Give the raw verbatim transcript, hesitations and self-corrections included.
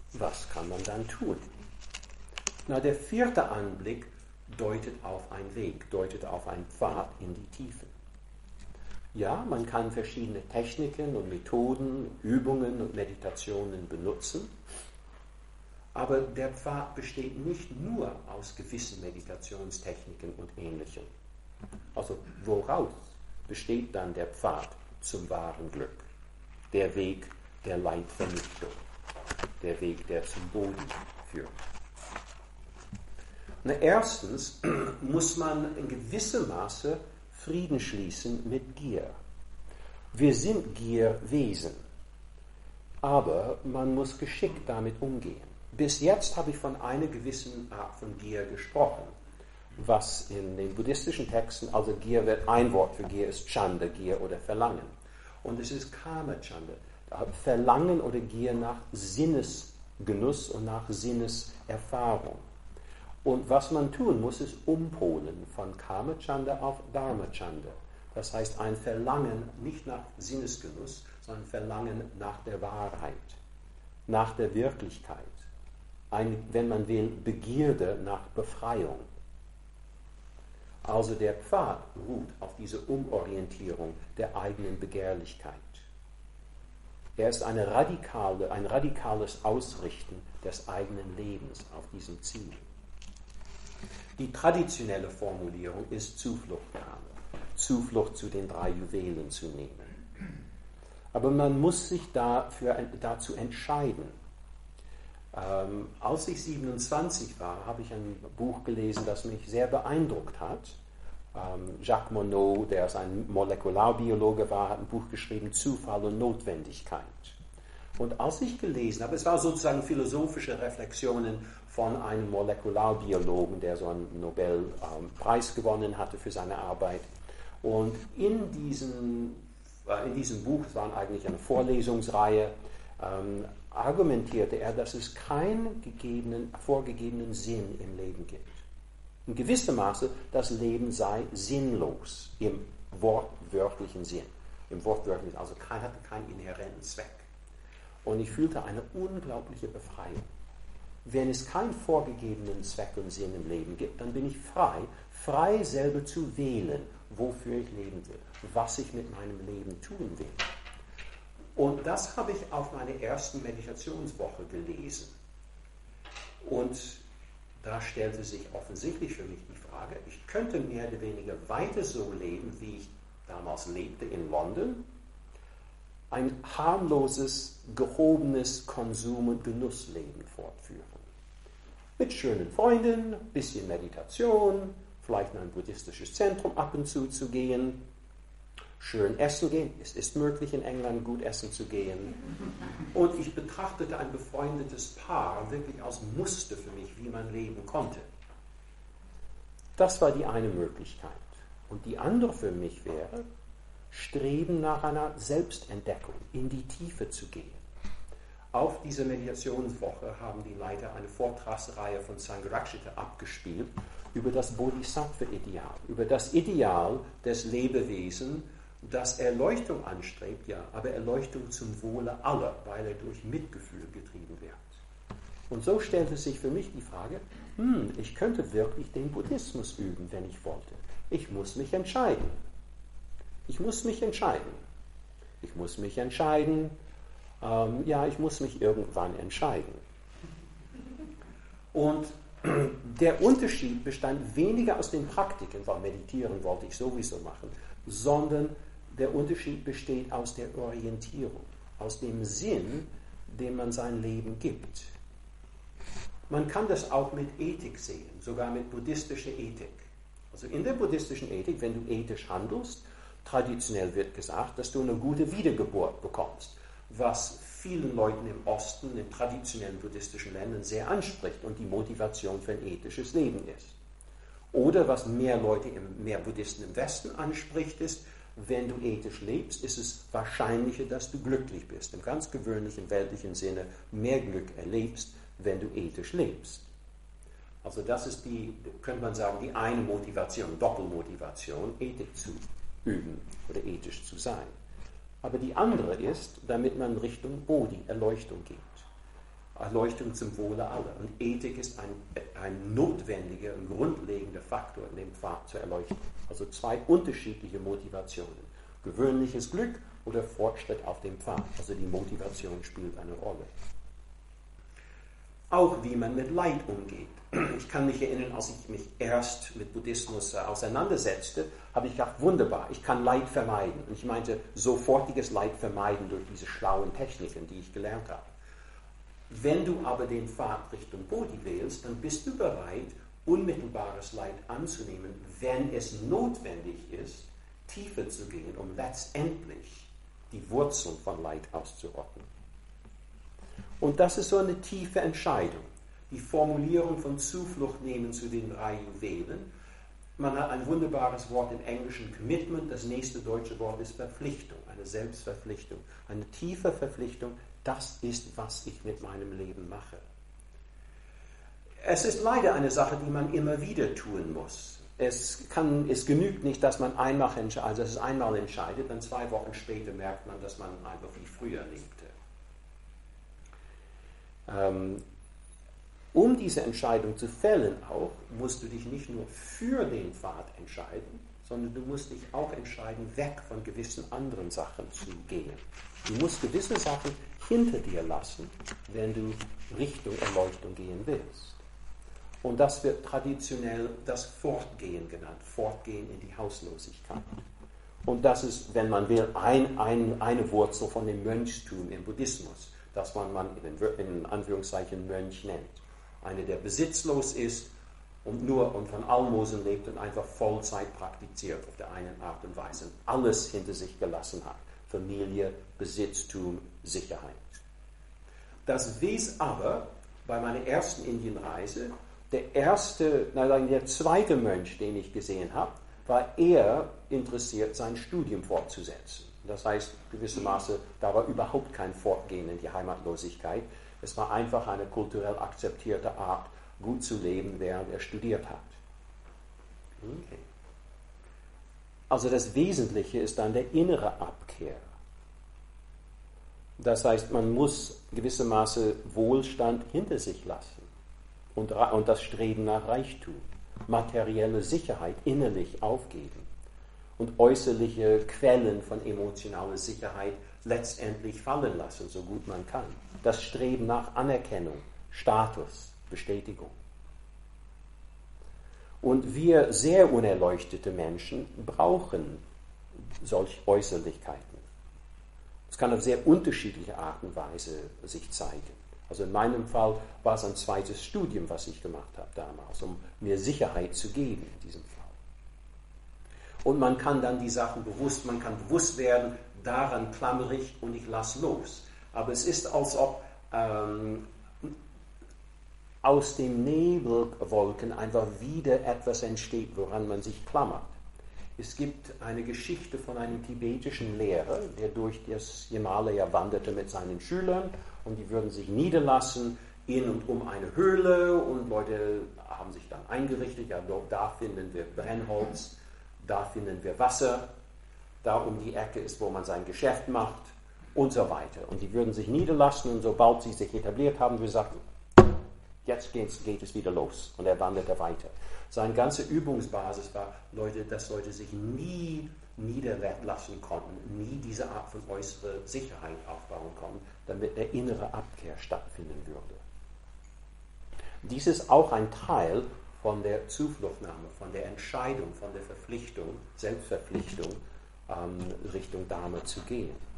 Was kann man dann tun? Na, der vierte Anblick deutet auf einen Weg, deutet auf einen Pfad in die Tiefe. Ja, man kann verschiedene Techniken und Methoden, Übungen und Meditationen benutzen, aber der Pfad besteht nicht nur aus gewissen Meditationstechniken und Ähnlichem. Also woraus besteht dann der Pfad zum wahren Glück? Der Weg der Leidvernichtung, der Weg, der zum Boden führt. Na, erstens muss man in gewissem Maße Frieden schließen mit Gier. Wir sind Gierwesen, aber man muss geschickt damit umgehen. Bis jetzt habe ich von einer gewissen Art von Gier gesprochen, was in den buddhistischen Texten, also Gier wird, ein Wort für Gier ist Chanda, Gier oder Verlangen. Und es ist Kama Chanda, Verlangen oder Gier nach Sinnesgenuss und nach Sinneserfahrung. Und was man tun muss, ist umpolen von Kama Chanda auf Dharma Chanda. Das heißt ein Verlangen nicht nach Sinnesgenuss, sondern Verlangen nach der Wahrheit, nach der Wirklichkeit. Ein, wenn man will, Begierde nach Befreiung. Also der Pfad ruht auf diese Umorientierung der eigenen Begehrlichkeit. Er ist eine radikale, ein radikales Ausrichten des eigenen Lebens auf diesem Ziel. Die traditionelle Formulierung ist Zufluchtnahme, Zuflucht zu den drei Juwelen zu nehmen. Aber man muss sich dafür, dazu entscheiden. Ähm, als ich siebenundzwanzig war, habe ich ein Buch gelesen, das mich sehr beeindruckt hat. Ähm, Jacques Monod, der ein Molekularbiologe war, hat ein Buch geschrieben, Zufall und Notwendigkeit. Und als ich gelesen habe, es war sozusagen philosophische Reflexionen von einem Molekularbiologen, der so einen Nobelpreis gewonnen hatte für seine Arbeit. Und in diesem, äh, in diesem Buch, es war eigentlich eine Vorlesungsreihe, ähm, argumentierte er, dass es keinen gegebenen, vorgegebenen Sinn im Leben gibt. In gewissem Maße, das Leben sei sinnlos im wortwörtlichen Sinn. Im wortwörtlichen, also kein, hatte keinen inhärenten Zweck. Und ich fühlte eine unglaubliche Befreiung. Wenn es keinen vorgegebenen Zweck und Sinn im Leben gibt, dann bin ich frei, frei selber zu wählen, wofür ich leben will, was ich mit meinem Leben tun will. Und das habe ich auf meiner ersten Meditationswoche gelesen. Und da stellte sich offensichtlich für mich die Frage, ich könnte mehr oder weniger weiter so leben, wie ich damals lebte in London. Ein harmloses, gehobenes Konsum- und Genussleben fortführen. Mit schönen Freunden, bisschen Meditation, vielleicht in ein buddhistisches Zentrum ab und zu zu gehen, schön essen gehen. Es ist möglich, in England gut essen zu gehen. Und ich betrachtete ein befreundetes Paar wirklich als Muster für mich, wie man leben konnte. Das war die eine Möglichkeit. Und die andere für mich wäre, Streben nach einer Selbstentdeckung, in die Tiefe zu gehen. Auf dieser Meditationswoche haben die Leiter eine Vortragsreihe von Sangharakshita abgespielt über das Bodhisattva-Ideal, über das Ideal des Lebewesens, das Erleuchtung anstrebt, ja, aber Erleuchtung zum Wohle aller, weil er durch Mitgefühl getrieben wird. Und so stellte sich für mich die Frage, hm, ich könnte wirklich den Buddhismus üben, wenn ich wollte. Ich muss mich entscheiden. Ich muss mich entscheiden. Ich muss mich entscheiden. Ähm, ja, ich muss mich irgendwann entscheiden. Und der Unterschied bestand weniger aus den Praktiken, weil meditieren wollte ich sowieso machen, sondern der Unterschied besteht aus der Orientierung, aus dem Sinn, dem man sein Leben gibt. Man kann das auch mit Ethik sehen, sogar mit buddhistischer Ethik. Also in der buddhistischen Ethik, wenn du ethisch handelst, traditionell wird gesagt, dass du eine gute Wiedergeburt bekommst, was vielen Leuten im Osten, in traditionellen buddhistischen Ländern sehr anspricht und die Motivation für ein ethisches Leben ist. Oder was mehr Leute, mehr Buddhisten im Westen anspricht, ist, wenn du ethisch lebst, ist es wahrscheinlicher, dass du glücklich bist. Im ganz gewöhnlichen weltlichen Sinne mehr Glück erlebst, wenn du ethisch lebst. Also das ist die, könnte man sagen, die eine Motivation, Doppelmotivation, Ethik zu üben oder ethisch zu sein. Aber die andere ist, damit man Richtung Bodhi, Erleuchtung geht. Erleuchtung zum Wohle aller. Und Ethik ist ein, ein notwendiger, ein grundlegender Faktor in dem Pfad zur Erleuchtung. Also zwei unterschiedliche Motivationen. Gewöhnliches Glück oder Fortschritt auf dem Pfad. Also die Motivation spielt eine Rolle. Auch wie man mit Leid umgeht. Ich kann mich erinnern, als ich mich erst mit Buddhismus auseinandersetzte, habe ich gedacht, wunderbar, ich kann Leid vermeiden. Und ich meinte, sofortiges Leid vermeiden durch diese schlauen Techniken, die ich gelernt habe. Wenn du aber den Pfad Richtung Bodhi wählst, dann bist du bereit, unmittelbares Leid anzunehmen, wenn es notwendig ist, tiefer zu gehen, um letztendlich die Wurzeln von Leid auszurotten. Und das ist so eine tiefe Entscheidung. Die Formulierung von Zuflucht nehmen zu den drei Juwelen. Man hat ein wunderbares Wort im Englischen, Commitment. Das nächste deutsche Wort ist Verpflichtung, eine Selbstverpflichtung. Eine tiefe Verpflichtung, das ist, was ich mit meinem Leben mache. Es ist leider eine Sache, die man immer wieder tun muss. Es, kann, es genügt nicht, dass man einmal, also es einmal entscheidet, dann zwei Wochen später merkt man, dass man einfach wie früher lebte. Ähm, um diese Entscheidung zu fällen auch, musst du dich nicht nur für den Pfad entscheiden, sondern du musst dich auch entscheiden, weg von gewissen anderen Sachen zu gehen. Du musst gewisse Sachen hinter dir lassen, wenn du Richtung Erleuchtung gehen willst. Und das wird traditionell das Fortgehen genannt, Fortgehen in die Hauslosigkeit. Und das ist, wenn man will, ein, ein, eine Wurzel von dem Mönchstum im Buddhismus, das man, man in, in Anführungszeichen Mönch nennt. Einer, der besitzlos ist und nur und von Almosen lebt und einfach Vollzeit praktiziert auf der einen Art und Weise und alles hinter sich gelassen hat. Familie, Besitztum, Sicherheit. Das wies aber bei meiner ersten Indienreise, der erste, nein, der zweite Mönch, den ich gesehen habe, war eher interessiert, sein Studium fortzusetzen. Das heißt, gewissermaßen, da war überhaupt kein Fortgehen in die Heimatlosigkeit. Es war einfach eine kulturell akzeptierte Art, gut zu leben, während er studiert hat. Okay. Also das Wesentliche ist dann der innere Abkehr. Das heißt, man muss gewissermaßen Wohlstand hinter sich lassen und, und das Streben nach Reichtum, materielle Sicherheit innerlich aufgeben und äußerliche Quellen von emotionaler Sicherheit letztendlich fallen lassen, so gut man kann. Das Streben nach Anerkennung, Status, Bestätigung. Und wir sehr unerleuchtete Menschen brauchen solche Äußerlichkeiten. Es kann auf sehr unterschiedliche Art und Weise sich zeigen. Also in meinem Fall war es ein zweites Studium, was ich gemacht habe damals, um mir Sicherheit zu geben in diesem Fall. Und man kann dann die Sachen bewusst, man kann bewusst werden, daran klammere ich und ich lasse los. Aber es ist, als ob ähm, aus den Nebelwolken einfach wieder etwas entsteht, woran man sich klammert. Es gibt eine Geschichte von einem tibetischen Lehrer, der durch das Himalaya wanderte mit seinen Schülern und die würden sich niederlassen in und um eine Höhle und Leute haben sich dann eingerichtet, ja, da finden wir Brennholz, da finden wir Wasser, da um die Ecke ist, wo man sein Geschäft macht und so weiter. Und die würden sich niederlassen und sobald sie sich etabliert haben, wir sagten, jetzt geht es wieder los. Und er wanderte weiter. Seine ganze Übungsbasis war, Leute, dass Leute sich nie niederlassen konnten, nie diese Art von äußerer Sicherheit aufbauen konnten, damit der innere Abkehr stattfinden würde. Dies ist auch ein Teil von der Zufluchtnahme, von der Entscheidung, von der Verpflichtung, Selbstverpflichtung, ähm, Richtung Dharma zu gehen.